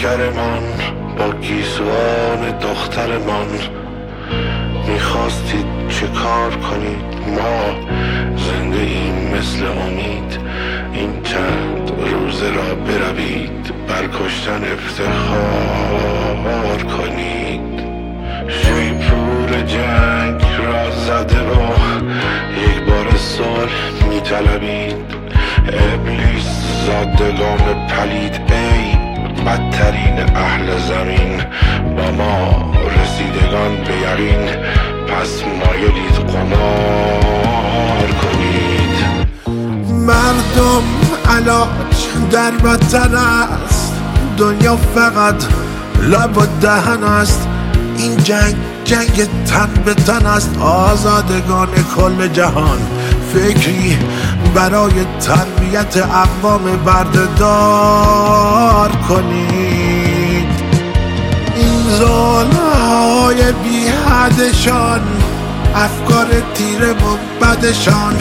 پیکرمان با گیسوان دخترمان. میخواستید چه کار کنید؟ ما زنده ایم مثل امید. این چند روزه را بروید بر کشتن افتخار کنید. شیپور جنگ را زده و یک بار صلح میطلبید. ابلیس زادگان پلید ای بدترین اهل زمین، با ما رسیدگان به یقین پس مایلید قمار کنید. مردم علاج در وطن است، دنیا فقط لب و دهن است. این جنگ تن به تن است، آزادگان کل جهان فکری برای تربیت اقوام بردهدار کنید. این ظلم‌های بی حدشان، افکار تیره و بدشان،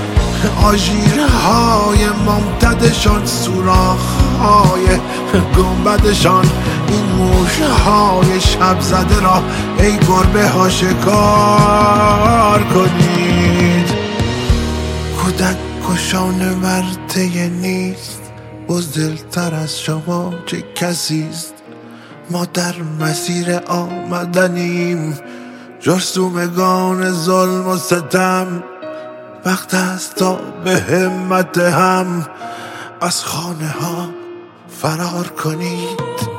آژیرهای ممتدشان، سوراخ‌های گنبدشان، این موشهای شب زده را ای گربه ها شکار کنید. کودک کشان ورطه نیست، بزدلتر از شما چه کسیست. ما در مسیر آمدنیم، جرثومگان ظلم و ستم. وقت است تا به همت هم از خانه ها فرار کنید.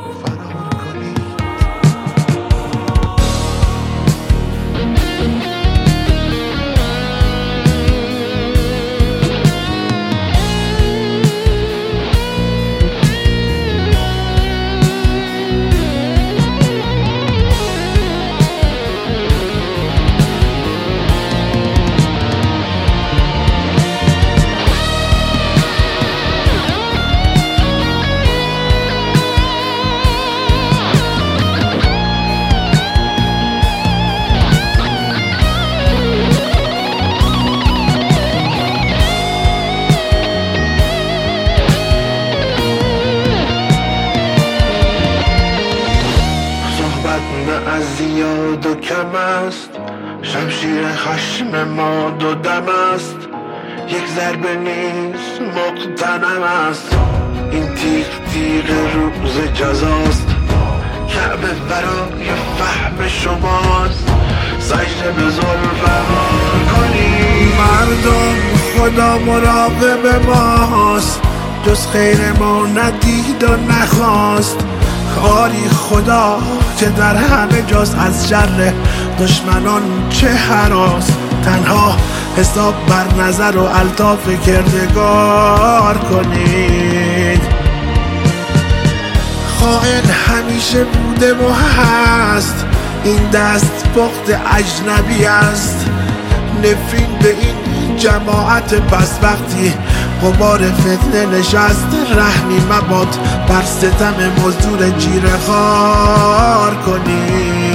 نه از زیاد و کم است، شمشیر خشم ما دو دم است. یک ضربه نیست مقتنم است، این تیغ روز جزاست. کعبه برای فهم شماست، سجده به ذوالفقار کنید. مردم خدا مراقب ماست، جز خیر ما ندید و نخواست. کاری خدا که در همه جاست، از شر دشمنان چه هراس. تنها حساب بر نظر و الطاف کردگار کنید. خائن همیشه بوده و هست، این دست پخت اجنبی است. نفرین به این جماعت پس وقتی غبار فتنه نشست. رحمی مباد بر ستم مزدور جیره خوار کنید.